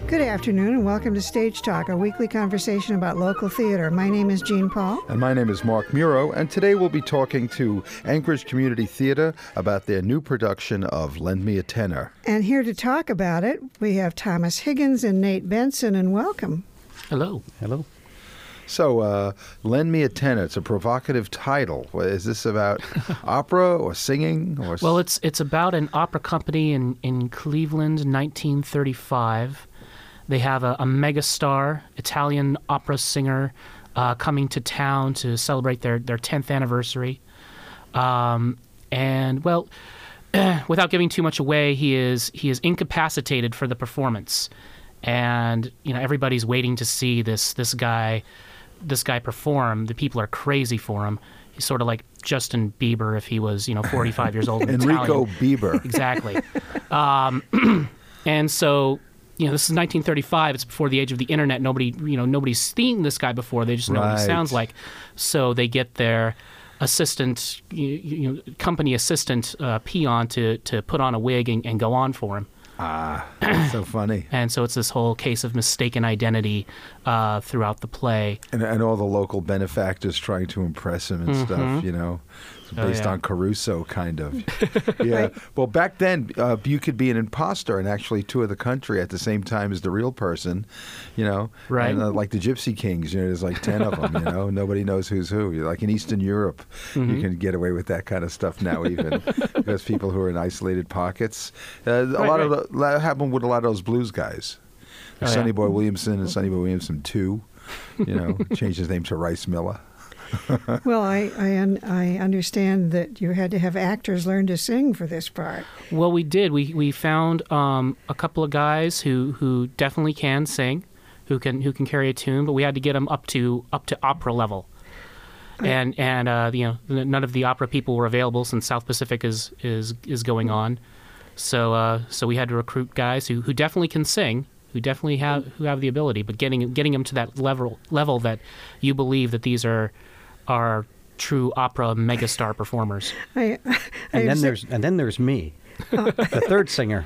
Good afternoon and welcome to Stage Talk, a weekly conversation about local theater. My name is Jean Paul. And my name is Mark Muro, and today we'll be talking to Anchorage Community Theater about their new production of Lend Me a Tenor. And here to talk about it, we have Thomas Higgins and Nate Benson, and welcome. Hello. Hello. So, Lend Me a Tenor, it's a provocative title. Is this about opera or singing? Well, it's about an opera company in Cleveland, 1935. They have a megastar Italian opera singer coming to town to celebrate their 10th anniversary. And, well, without giving too much away, he is incapacitated for the performance. And, you know, everybody's waiting to see this guy perform. The people are crazy for him. He's sort of like Justin Bieber if he was, 45 years old. Enrico Bieber. Exactly. And so, this is 1935. It's before the age of the internet. Nobody's seen this guy before. They just know what he sounds like. So they get their assistant, company assistant peon to put on a wig and go on for him. That's so funny. And so it's this whole case of mistaken identity throughout the play. And all the local benefactors trying to impress him and stuff, based on Caruso, kind of. Yeah. Right. Well, back then, you could be an imposter and actually tour the country at the same time as the real person, Right. And, like the Gypsy Kings, there's like 10 of them, Nobody knows who's who. Like in Eastern Europe, you can get away with that kind of stuff now even because people who are in isolated pockets. That happened with a lot of those blues guys. Sonny Boy Williamson and Sonny Boy Williamson 2, changed his name to Rice Miller. Well, I understand that you had to have actors learn to sing for this part. Well, we did. We found a couple of guys who definitely can sing, who can carry a tune, but we had to get them up to opera level. And none of the opera people were available since South Pacific is going on. So we had to recruit guys who definitely can sing, who have the ability, but getting them to that level that you believe that these are true opera megastar performers. And then there's me, the third singer.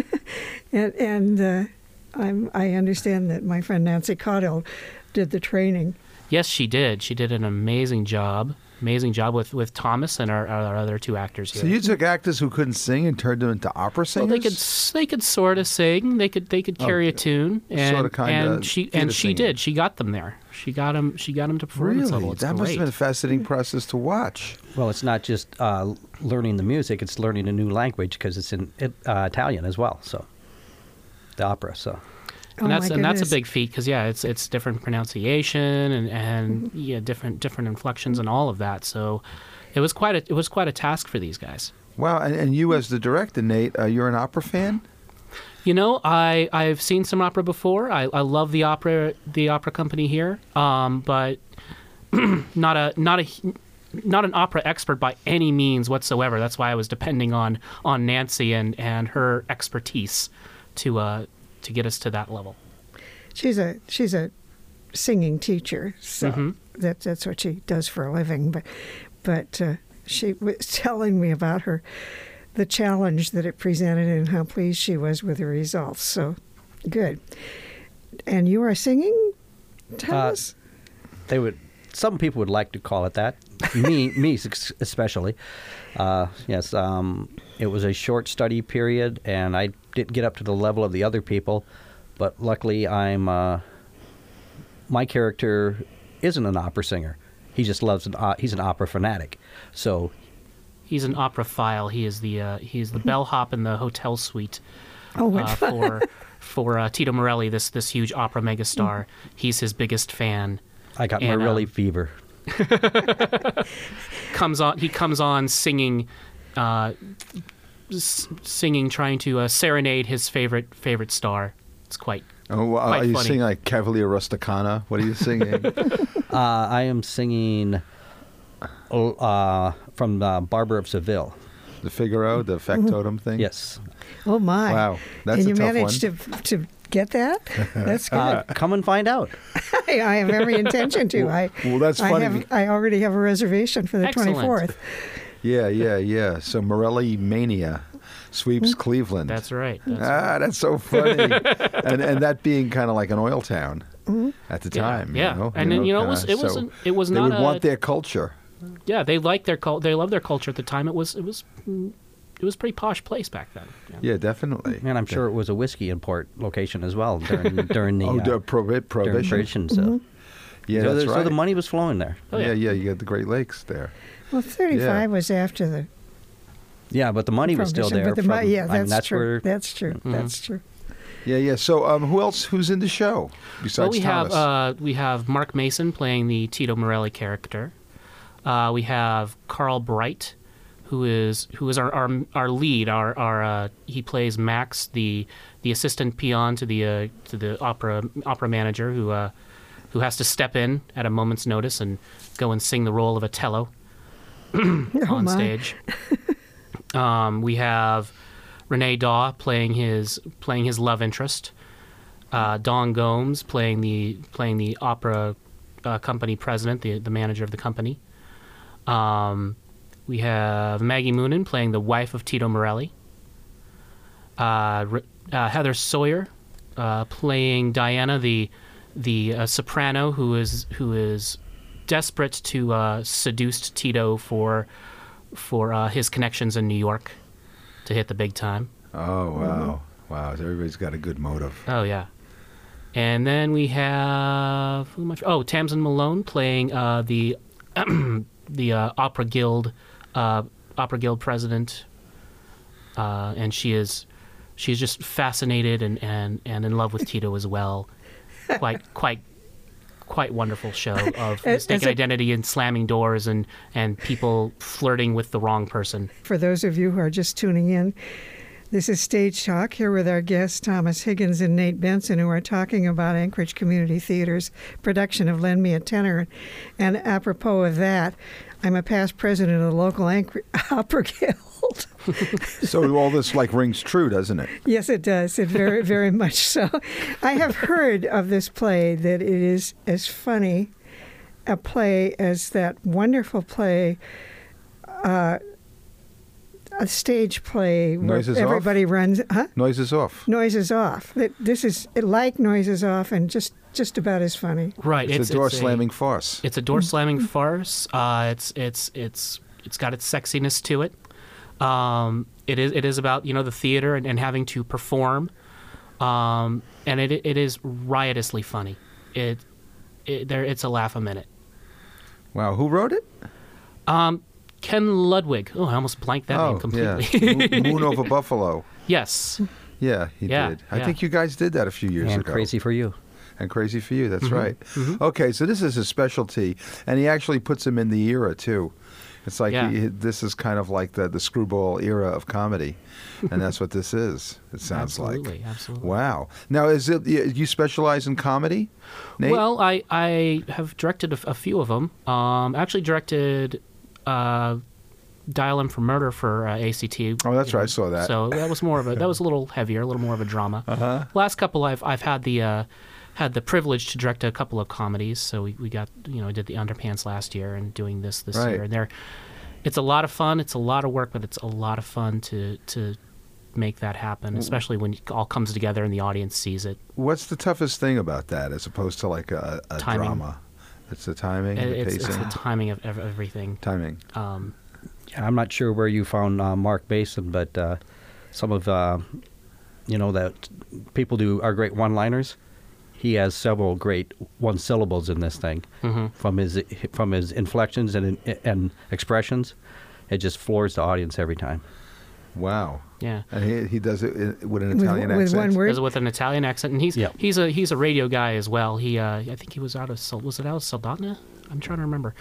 And I understand that my friend Nancy Caudill did the training. Yes, she did. She did an amazing job. With Thomas and our other two actors here. So you took actors who couldn't sing and turned them into opera singers? Well, they could sort of sing. They could carry a tune, and she did. She got them there. She got them to performance level. It's that must great. have been a fascinating process to watch. Well, it's not just learning the music; it's learning a new language because it's in Italian as well. So the opera. So. And that's a big feat because it's different pronunciation and different inflections and all of that. So it was quite a task for these guys. Wow, and you as the director, Nate, you're an opera fan? I've seen some opera before. I love the opera company here, but not an opera expert by any means whatsoever. That's why I was depending on Nancy and her expertise to get us to that level. She's a singing teacher, so that's what she does for a living. But she was telling me about the challenge that it presented and how pleased she was with the results. So good. And you are singing, Thomas? Some people would like to call it that. me especially. Yes. It was a short study period, and I didn't get up to the level of the other people. But luckily, my character isn't an opera singer. He just loves he's an opera fanatic. So he's an opera-phile. He's the bellhop in the hotel suite. For Tito Morelli, this huge opera megastar. He's his biggest fan. I got Morelli fever. He comes on singing, trying to serenade his favorite star. It's quite. Are you funny. singing like Cavalier Rusticana? What are you singing? I am singing from Barber of Seville. The Figaro, the factotum thing? Yes. Oh, my. Wow. That's and a tough one. And you managed to get that? That's good. Come and find out. I have every intention to. Well, that's funny. I already have a reservation for the Excellent. 24th. Yeah. So Morelli Mania. sweeps Cleveland. That's right. That's right. That's so funny. and that being kind of like an oil town at the time. Yeah. You know? And then, it was they not would want their culture. Yeah, they liked their they loved their culture at the time. It was a pretty posh place back then. Yeah, definitely. And I'm sure it was a whiskey import location as well during the Prohibition. So, Yeah, so, that's so right. the money was flowing there. Oh, yeah. Yeah, you got the Great Lakes there. Well, 35 was after the Yeah, but the money was still Prohibition, there. but that's true. Where, That's true. That's true. Yeah. So, who's in the show besides Thomas? We have Mark Mason playing the Tito Morelli character. We have Carl Bright, who is our lead. He plays Max, the assistant peon to the opera manager who has to step in at a moment's notice and go and sing the role of Otello on stage. We have Renee Daw playing his love interest. Don Gomes playing the opera company president, the manager of the company. We have Maggie Moonen playing the wife of Tito Morelli. Heather Sawyer playing Diana, the soprano who is desperate to seduce Tito for his connections in New York to hit the big time. Oh, wow. Wow, so everybody's got a good motive. Oh, yeah. And then we have Tamsin Malone playing the Opera Guild president, and she's just fascinated and in love with Tito as well. Quite wonderful show of mistaken identity and slamming doors and people flirting with the wrong person. For those of you who are just tuning in, this is Stage Talk, here with our guests Thomas Higgins and Nate Benson, who are talking about Anchorage Community Theater's production of Lend Me a Tenor. And apropos of that, I'm a past president of the local Opera Guild. So all this rings true, doesn't it? Yes, it does. It very, very much so. I have heard of this play that it is as funny a play as that wonderful play, a stage play where Noises everybody Off? runs. Huh? Noises Off. Noises Off. This is like Noises Off and just about as funny. Right. It's a door-slamming farce. It's a door-slamming farce. It's got its sexiness to it. It is about the theater and having to perform, and it is riotously funny. It's a laugh a minute. Wow, who wrote it? Ken Ludwig. Oh, I almost blanked that name completely. Yeah. Moon Over Buffalo. Yes. Yeah, he did. I think you guys did that a few years and ago. Crazy for You. And Crazy for You, that's right. Mm-hmm. Okay, so this is his specialty, and he actually puts him in the era, too. It's like this is kind of like the screwball era of comedy, and that's what this is, it sounds like. Absolutely. Wow. Now, you specialize in comedy, Nate? Well, I have directed a few of them. Actually directed Dial M for Murder for ACT. Oh, that's right, I saw that. So that was that was a little heavier, a little more of a drama. Uh-huh. Last couple I've had the privilege to direct a couple of comedies. So we got I did the Underpants last year and doing this right. year, and it's a lot of fun. It's a lot of work, but it's a lot of fun to make that happen, especially when it all comes together and the audience sees it. What's the toughest thing about that, as opposed to like a drama? It's the timing, the pacing? It's the timing of everything. Timing. Yeah, I'm not sure where you found Mark Mason, but some of that people are great one-liners. He has several great one-syllables in this thing, from his inflections and expressions. It just floors the audience every time. Wow. Yeah. And he does it with an Italian accent. With one word. Does it with an Italian accent, and he's a radio guy as well. I think he was out of Soldotna? I'm trying to remember.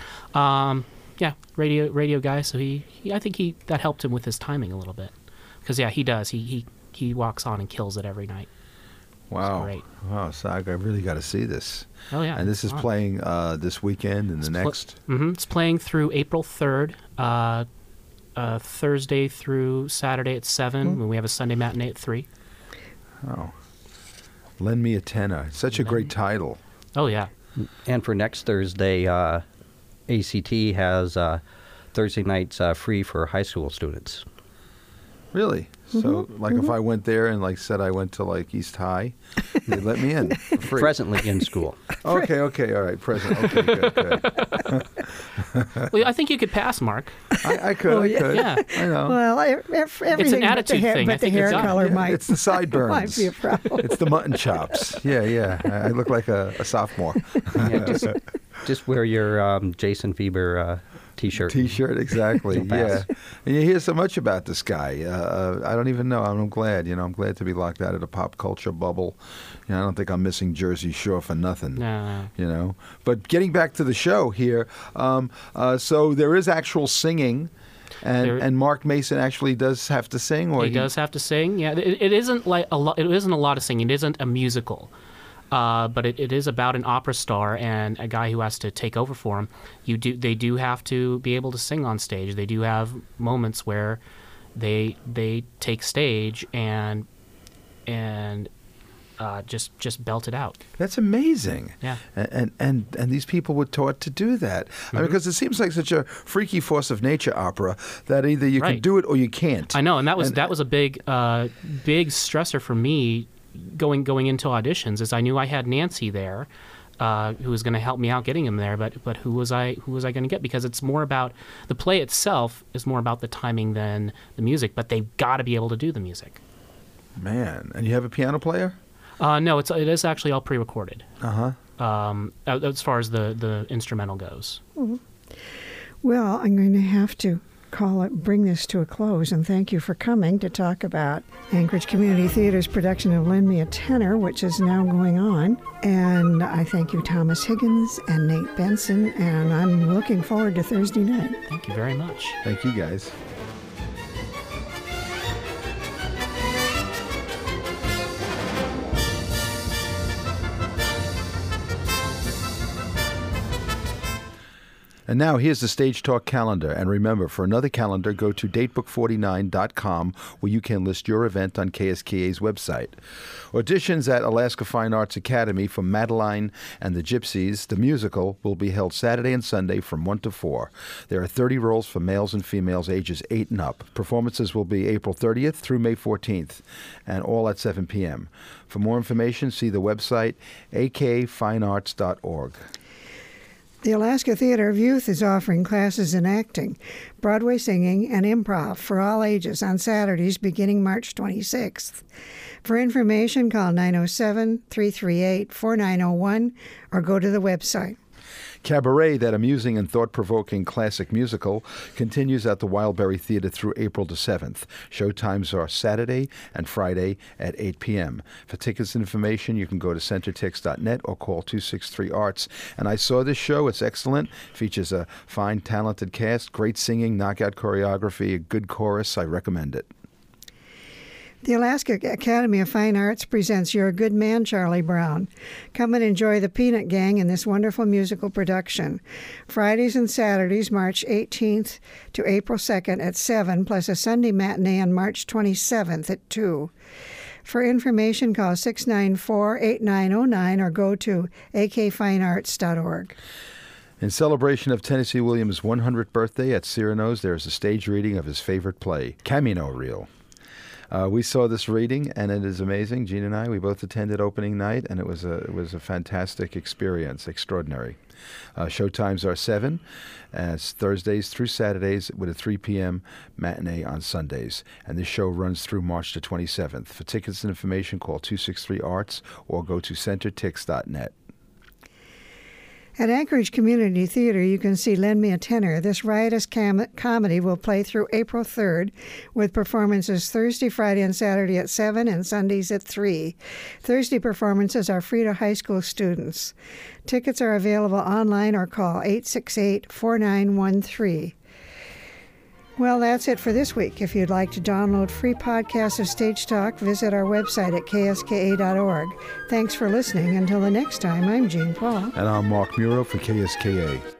Radio guy. So I think that helped him with his timing a little bit, because he does. He walks on and kills it every night. Wow. It's great. Wow, so I really got to see this. Oh yeah. And this is playing this weekend and the next. It's playing through April 3rd. Thursday through Saturday at 7, when we have a Sunday matinee at 3. Oh. Lend Me a Tenor. Such a great title. Oh, yeah. And for next Thursday, ACT has Thursday nights free for high school students. Really? So, like, if I went there and, like, said I went to, like, East High, they'd let me in for free. Presently in school. Okay, all right, present. Okay, good. Well, I think you could pass, Mark. I could. Yeah. I know. Well, everything attitude thing. I but the think hair it's color Yeah, might it's the sideburns. might be a problem. It's the mutton chops. Yeah. I look like a sophomore. Yeah, just wear your Jason Bieber T-shirt. T-shirt, exactly. You'll pass. Yeah, and you hear so much about this guy. I don't even know. I'm glad. I'm glad to be locked out of the pop culture bubble. I don't think I'm missing Jersey Shore for nothing. No. But getting back to the show here, so there is actual singing. And Mark Mason actually does have to sing, or he does have to sing. Yeah, it isn't like a lot. It isn't a lot of singing. It isn't a musical, but it is about an opera star and a guy who has to take over for him. They do have to be able to sing on stage. They do have moments where they take stage and just belt it out. That's amazing. Yeah. And these people were taught to do that. I mean, because it seems like such a freaky force of nature opera that either you can do it or you can't. I know, and that was a big stressor for me going into auditions, is I knew I had Nancy there, who was going to help me out getting him there, but who was I going to get? Because it's more about the play itself is more about the timing than the music, but they've got to be able to do the music. Man, and you have a piano player? No, it is actually all pre-recorded. As far as the instrumental goes. Mm-hmm. Well, I'm going to have to bring this to a close, and thank you for coming to talk about Anchorage Community Theater's production of Lend Me a Tenor, which is now going on. And I thank you, Thomas Higgins and Nate Benson, and I'm looking forward to Thursday night. Thank you very much. Thank you, guys. And now here's the Stage Talk calendar. And remember, for another calendar, go to datebook49.com, where you can list your event on KSKA's website. Auditions at Alaska Fine Arts Academy for Madeline and the Gypsies, the musical, will be held Saturday and Sunday from 1 to 4. There are 30 roles for males and females ages 8 and up. Performances will be April 30th through May 14th, and all at 7 p.m. For more information, see the website akfinearts.org. The Alaska Theater of Youth is offering classes in acting, Broadway singing, and improv for all ages on Saturdays beginning March 26th. For information, call 907-338-4901 or go to the website. Cabaret, that amusing and thought-provoking classic musical, continues at the Wildberry Theater through April the 7th. Showtimes are Saturday and Friday at 8 p.m. For tickets and information, you can go to centertix.net or call 263-ARTS. And I saw this show. It's excellent. Features a fine, talented cast, great singing, knockout choreography, a good chorus. I recommend it. The Alaska Academy of Fine Arts presents You're a Good Man, Charlie Brown. Come and enjoy the Peanut Gang in this wonderful musical production. Fridays and Saturdays, March 18th to April 2nd at 7, plus a Sunday matinee on March 27th at 2. For information, call 694-8909 or go to akfinearts.org. In celebration of Tennessee Williams' 100th birthday at Cyrano's, there is a stage reading of his favorite play, Camino Reel. We saw this reading, and it is amazing. Gene and I, we both attended opening night, and it was a fantastic experience, extraordinary. Showtimes are 7, as Thursdays through Saturdays, with a 3 p.m. matinee on Sundays. And this show runs through March the 27th. For tickets and information, call 263-ARTS or go to centertix.net. At Anchorage Community Theater, you can see Lend Me a Tenor. This riotous comedy will play through April 3rd with performances Thursday, Friday, and Saturday at 7 and Sundays at 3. Thursday performances are free to high school students. Tickets are available online or call 868-4913. Well, that's it for this week. If you'd like to download free podcasts of Stage Talk, visit our website at kska.org. Thanks for listening. Until the next time, I'm Jean Paul. And I'm Mark Muro for KSKA.